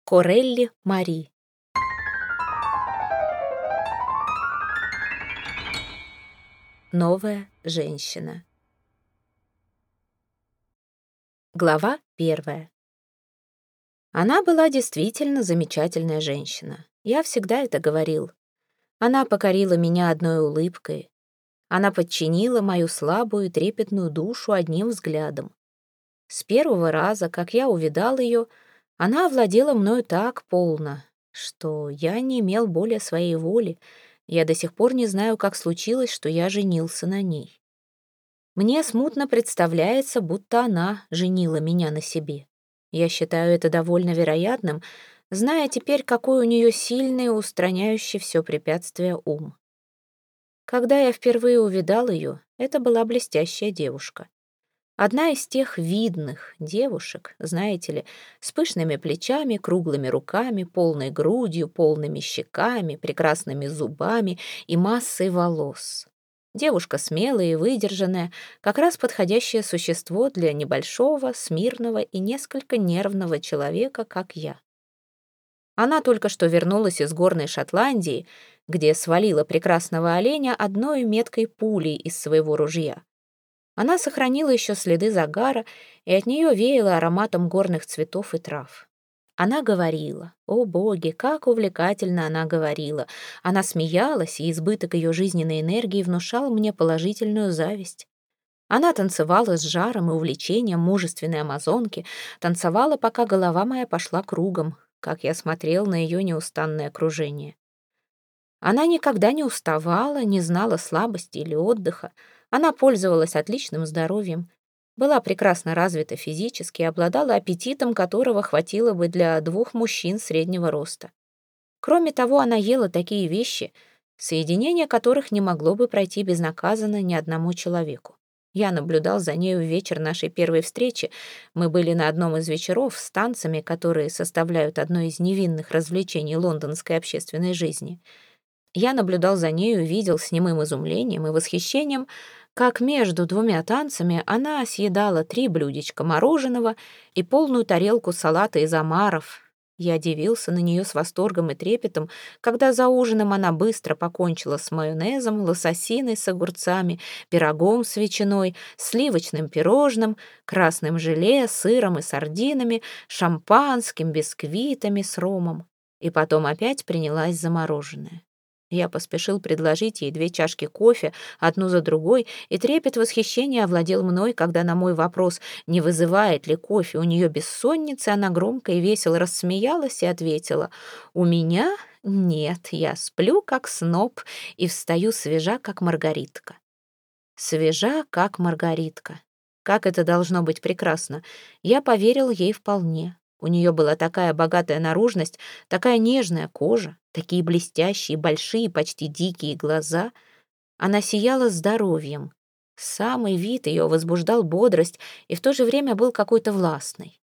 Корелли Мари. Новая женщина. Глава 1. Она была действительно замечательная женщина. Я всегда это говорил. Она покорила меня одной улыбкой. Она подчинила мою слабую и трепетную душу одним взглядом. С первого раза, как я увидал ее, она овладела мною так полно, что я не имел более своей воли. Я до сих пор не знаю, как случилось, что я женился на ней. Мне смутно представляется, будто она женила меня на себе. Я считаю это довольно вероятным, зная теперь, какой у нее сильный и устраняющий все препятствия ум. Когда я впервые увидал ее, это была блестящая девушка. Одна из тех видных девушек, знаете ли, с пышными плечами, круглыми руками, полной грудью, полными щеками, прекрасными зубами и массой волос. Девушка смелая и выдержанная, как раз подходящее существо для небольшого, смирного и несколько нервного человека, как я. Она только что вернулась из горной Шотландии, где свалила прекрасного оленя одной меткой пулей из своего ружья. Она сохранила еще следы загара, и от нее веяло ароматом горных цветов и трав. Она говорила. О, боги, как увлекательно она говорила. Она смеялась, и избыток ее жизненной энергии внушал мне положительную зависть. Она танцевала с жаром и увлечением мужественной амазонки, танцевала, пока голова моя пошла кругом, как я смотрел на ее неустанное окружение. Она никогда не уставала, не знала слабости или отдыха. Она пользовалась отличным здоровьем, была прекрасно развита физически и обладала аппетитом, которого хватило бы для 2 мужчин среднего роста. Кроме того, она ела такие вещи, соединение которых не могло бы пройти безнаказанно ни одному человеку. Я наблюдал за нею в вечер нашей первой встречи. Мы были на одном из вечеров с танцами, которые составляют одно из невинных развлечений лондонской общественной жизни. Я наблюдал за нею и видел с немым изумлением и восхищением, как между 2 танцами она съедала 3 блюдечка мороженого и полную тарелку салата из омаров. Я дивился на нее с восторгом и трепетом, когда за ужином она быстро покончила с майонезом, лососиной с огурцами, пирогом с ветчиной, сливочным пирожным, красным желе, сыром и сардинами, шампанским, бисквитами с ромом. И потом опять принялась за мороженое. Я поспешил предложить ей 2 чашки кофе, одну за другой, и трепет восхищения овладел мной, когда на мой вопрос, не вызывает ли кофе у нее бессонницы, она громко и весело рассмеялась и ответила: «У меня нет, я сплю, как сноп, и встаю свежа, как маргаритка». Свежа, как маргаритка. Как это должно быть прекрасно. Я поверил ей вполне. У нее была такая богатая наружность, такая нежная кожа, такие блестящие, большие, почти дикие глаза. Она сияла здоровьем. Самый вид ее возбуждал бодрость и в то же время был какой-то властный.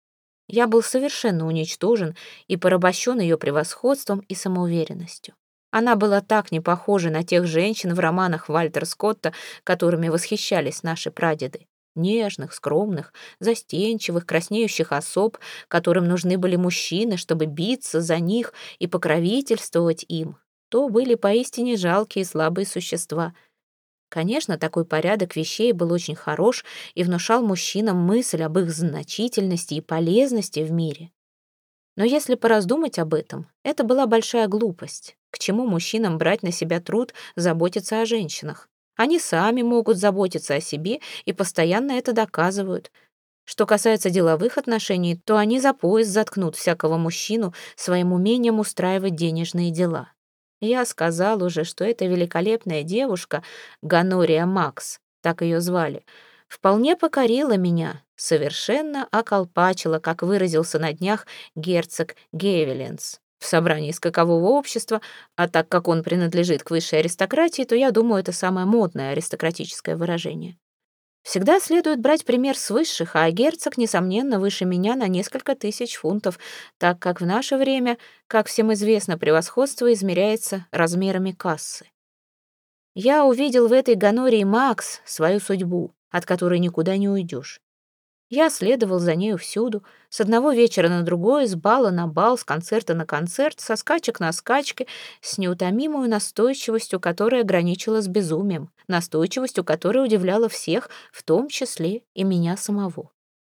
Я был совершенно уничтожен и порабощен ее превосходством и самоуверенностью. Она была так не похожа на тех женщин в романах Вальтера Скотта, которыми восхищались наши прадеды. Нежных, скромных, застенчивых, краснеющих особ, которым нужны были мужчины, чтобы биться за них и покровительствовать им. То были поистине жалкие и слабые существа. Конечно, такой порядок вещей был очень хорош и внушал мужчинам мысль об их значительности и полезности в мире. Но если пораздумать об этом, это была большая глупость. К чему мужчинам брать на себя труд заботиться о женщинах? Они сами могут заботиться о себе и постоянно это доказывают. Что касается деловых отношений, то они за пояс заткнут всякого мужчину своим умением устраивать денежные дела. Я сказал уже, что эта великолепная девушка, Ганория Макс, так ее звали, вполне покорила меня, совершенно околпачила, как выразился на днях герцог Гевеленс в собрании скакового общества, а так как он принадлежит к высшей аристократии, то я думаю, это самое модное аристократическое выражение. Всегда следует брать пример с высших, а герцог, несомненно, выше меня на несколько тысяч фунтов, так как в наше время, как всем известно, превосходство измеряется размерами кассы. Я увидел в этой Ганории Макс свою судьбу, от которой никуда не уйдешь. Я следовал за нею всюду, с одного вечера на другой, с бала на бал, с концерта на концерт, со скачек на скачки, с неутомимой настойчивостью, которая граничила с безумием, настойчивостью, которая удивляла всех, в том числе и меня самого.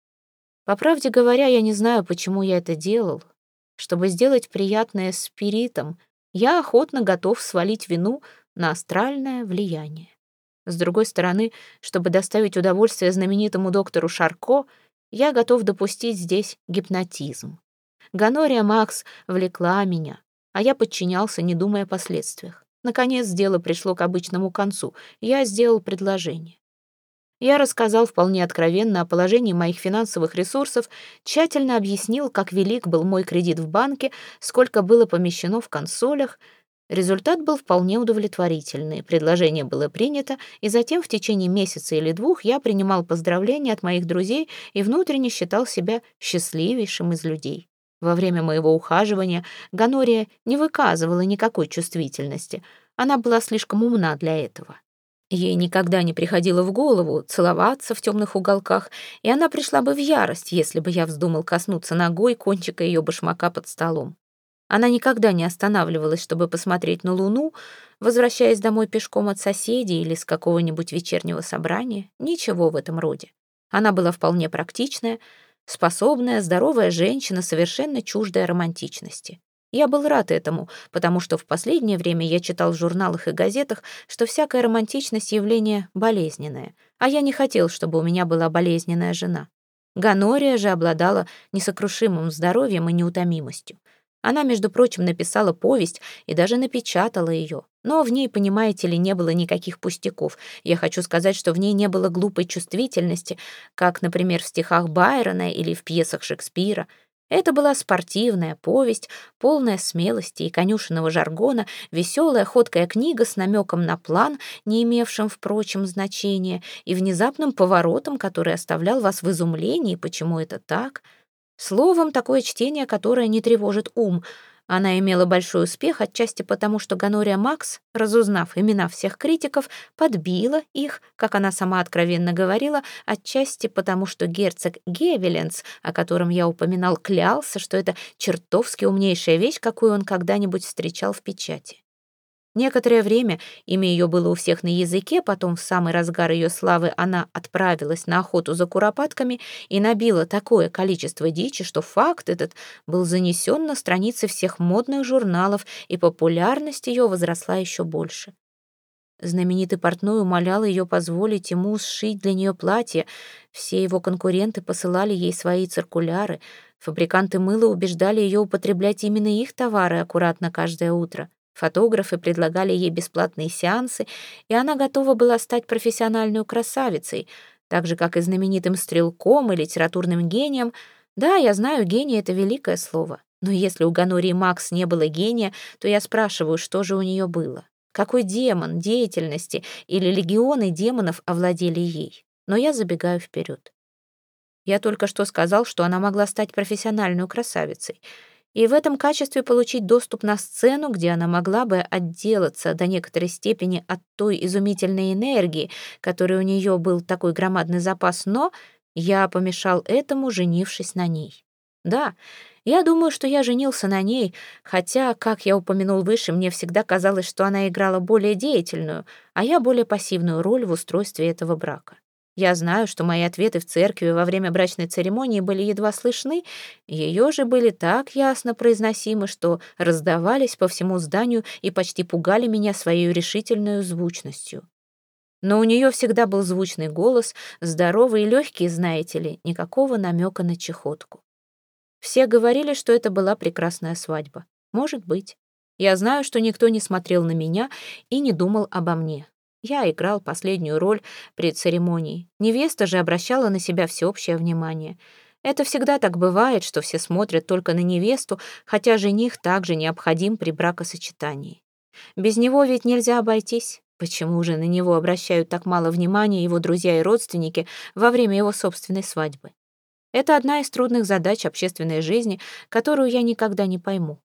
По правде говоря, я не знаю, почему я это делал. Чтобы сделать приятное спиритом, я охотно готов свалить вину на астральное влияние. С другой стороны, чтобы доставить удовольствие знаменитому доктору Шарко, я готов допустить здесь гипнотизм. Гонория Макс влекла меня, а я подчинялся, не думая о последствиях. Наконец, дело пришло к обычному концу. Я сделал предложение. Я рассказал вполне откровенно о положении моих финансовых ресурсов, тщательно объяснил, как велик был мой кредит в банке, сколько было помещено в консолях. Результат был вполне удовлетворительный, предложение было принято, и затем в течение месяца или двух я принимал поздравления от моих друзей и внутренне считал себя счастливейшим из людей. Во время моего ухаживания Гонория не выказывала никакой чувствительности, она была слишком умна для этого. Ей никогда не приходило в голову целоваться в темных уголках, и она пришла бы в ярость, если бы я вздумал коснуться ногой кончика ее башмака под столом. Она никогда не останавливалась, чтобы посмотреть на луну, возвращаясь домой пешком от соседей или с какого-нибудь вечернего собрания. Ничего в этом роде. Она была вполне практичная, способная, здоровая женщина, совершенно чуждая романтичности. Я был рад этому, потому что в последнее время я читал в журналах и газетах, что всякая романтичность — явление болезненное, а я не хотел, чтобы у меня была болезненная жена. Гонория же обладала несокрушимым здоровьем и неутомимостью. Она, между прочим, написала повесть и даже напечатала ее. Но в ней, понимаете ли, не было никаких пустяков. Я хочу сказать, что в ней не было глупой чувствительности, как, например, в стихах Байрона или в пьесах Шекспира. Это была спортивная повесть, полная смелости и конюшенного жаргона, веселая, ходкая книга с намеком на план, не имевшим, впрочем, значения, и внезапным поворотом, который оставлял вас в изумлении, почему это так. Словом, такое чтение, которое не тревожит ум. Она имела большой успех отчасти потому, что Гонория Макс, разузнав имена всех критиков, подбила их, как она сама откровенно говорила, отчасти потому, что герцог Гевеленс, о котором я упоминал, клялся, что это чертовски умнейшая вещь, какую он когда-нибудь встречал в печати. Некоторое время имя ее было у всех на языке, потом в самый разгар ее славы она отправилась на охоту за куропатками и набила такое количество дичи, что факт этот был занесен на страницы всех модных журналов, и популярность ее возросла еще больше. Знаменитый портной умолял ее позволить ему сшить для нее платье. Все его конкуренты посылали ей свои циркуляры. Фабриканты мыла убеждали ее употреблять именно их товары аккуратно каждое утро. Фотографы предлагали ей бесплатные сеансы, и она готова была стать профессиональной красавицей, так же, как и знаменитым стрелком и литературным гением. Да, я знаю, гений — это великое слово. Но если у Гонории Макс не было гения, то я спрашиваю, что же у нее было? Какой демон деятельности или легионы демонов овладели ей? Но я забегаю вперед. Я только что сказал, что она могла стать профессиональной красавицей, и в этом качестве получить доступ на сцену, где она могла бы отделаться до некоторой степени от той изумительной энергии, которой у нее был такой громадный запас, но я помешал этому, женившись на ней. Да, я думаю, что я женился на ней, хотя, как я упомянул выше, мне всегда казалось, что она играла более деятельную, а я более пассивную роль в устройстве этого брака. Я знаю, что мои ответы в церкви во время брачной церемонии были едва слышны, ее же были так ясно произносимы, что раздавались по всему зданию и почти пугали меня своей решительной звучностью. Но у нее всегда был звучный голос, здоровый и легкий, знаете ли, никакого намека на чехотку. Все говорили, что это была прекрасная свадьба. Может быть. Я знаю, что никто не смотрел на меня и не думал обо мне. Я играл последнюю роль при церемонии. Невеста же обращала на себя всеобщее внимание. Это всегда так бывает, что все смотрят только на невесту, хотя жених также необходим при бракосочетании. Без него ведь нельзя обойтись. Почему же на него обращают так мало внимания его друзья и родственники во время его собственной свадьбы? Это одна из трудных задач общественной жизни, которую я никогда не пойму.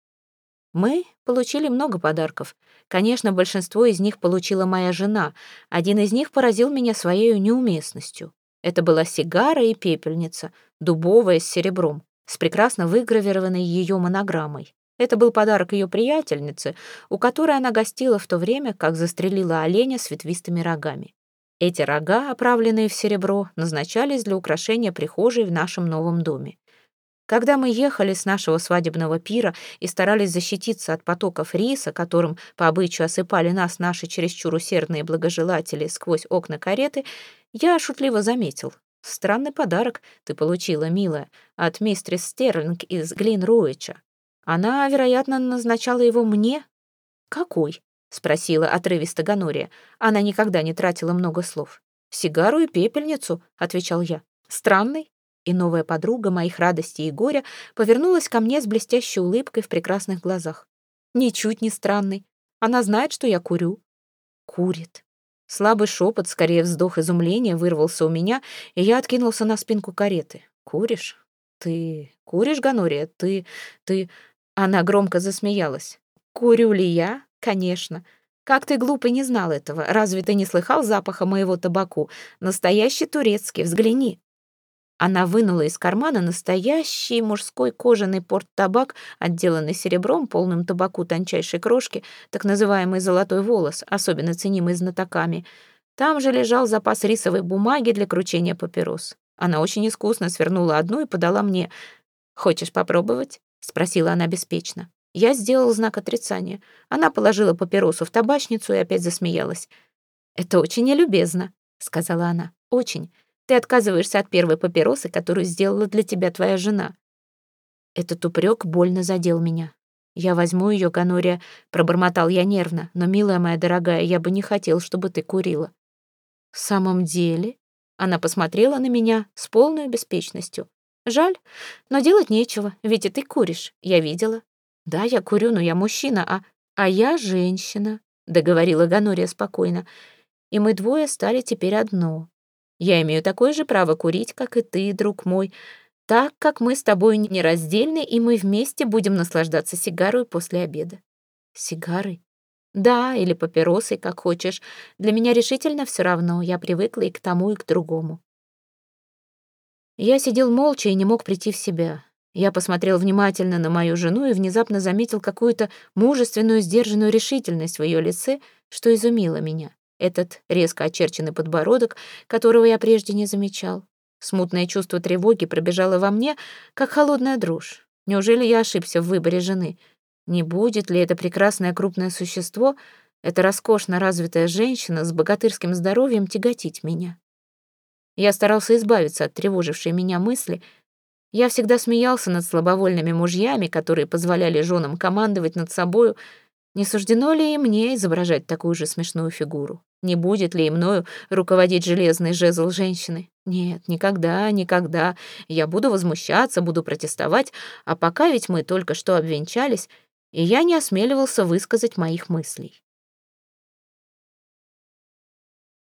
Мы получили много подарков. Конечно, большинство из них получила моя жена. Один из них поразил меня своей неуместностью. Это была сигара и пепельница, дубовая с серебром, с прекрасно выгравированной ее монограммой. Это был подарок ее приятельнице, у которой она гостила в то время, как застрелила оленя с ветвистыми рогами. Эти рога, оправленные в серебро, назначались для украшения прихожей в нашем новом доме. Когда мы ехали с нашего свадебного пира и старались защититься от потоков риса, которым по обычаю осыпали нас наши чересчур усердные благожелатели сквозь окна кареты, я шутливо заметил: «Странный подарок ты получила, милая, от мистерис Стерлинг из Глинруича. Она, вероятно, назначала его мне». «Какой?» — спросила отрывисто Ганория. Она никогда не тратила много слов. «Сигару и пепельницу», — отвечал я. «Странный?» И новая подруга моих радостей и горя повернулась ко мне с блестящей улыбкой в прекрасных глазах. «Ничуть не странный. Она знает, что я курю». «Курит». Слабый шепот, скорее вздох изумления, вырвался у меня, и я откинулся на спинку кареты. «Куришь? Ты куришь, Ганория? Ты...» Она громко засмеялась. «Курю ли я? Конечно. Как ты глупо не знал этого? Разве ты не слыхал запаха моего табаку? Настоящий турецкий, взгляни». Она вынула из кармана настоящий мужской кожаный порттабак, отделанный серебром, полным табаку тончайшей крошки, так называемый золотой волос, особенно ценимый знатоками. Там же лежал запас рисовой бумаги для кручения папирос. Она очень искусно свернула одну и подала мне. «Хочешь попробовать?» — спросила она беспечно. Я сделал знак отрицания. Она положила папиросу в табачницу и опять засмеялась. «Это очень нелюбезно», — сказала она. «Очень. Ты отказываешься от первой папиросы, которую сделала для тебя твоя жена». Этот упрек больно задел меня. «Я возьму ее, Ганория», — пробормотал я нервно. «Но, милая моя дорогая, я бы не хотел, чтобы ты курила». «В самом деле?» Она посмотрела на меня с полной беспечностью. «Жаль, но делать нечего, ведь и ты куришь, я видела». «Да, я курю, но я мужчина, а я женщина», — договорила Ганория спокойно. «И мы двое стали теперь одно. Я имею такое же право курить, как и ты, друг мой, так как мы с тобой нераздельны, и мы вместе будем наслаждаться сигарой после обеда». «Сигарой?» «Да, или папиросой, как хочешь. Для меня решительно все равно, я привыкла и к тому, и к другому». Я сидел молча и не мог прийти в себя. Я посмотрел внимательно на мою жену и внезапно заметил какую-то мужественную, сдержанную решительность в ее лице, что изумило меня. Этот резко очерченный подбородок, которого я прежде не замечал. Смутное чувство тревоги пробежало во мне, как холодная дрожь. Неужели я ошибся в выборе жены? Не будет ли это прекрасное крупное существо, эта роскошно развитая женщина с богатырским здоровьем тяготить меня? Я старался избавиться от тревожившей меня мысли. Я всегда смеялся над слабовольными мужьями, которые позволяли женам командовать над собою. Не суждено ли и мне изображать такую же смешную фигуру? Не будет ли и мною руководить железный жезл женщины? Нет, никогда, никогда. Я буду возмущаться, буду протестовать, а пока ведь мы только что обвенчались, и я не осмеливался высказать моих мыслей.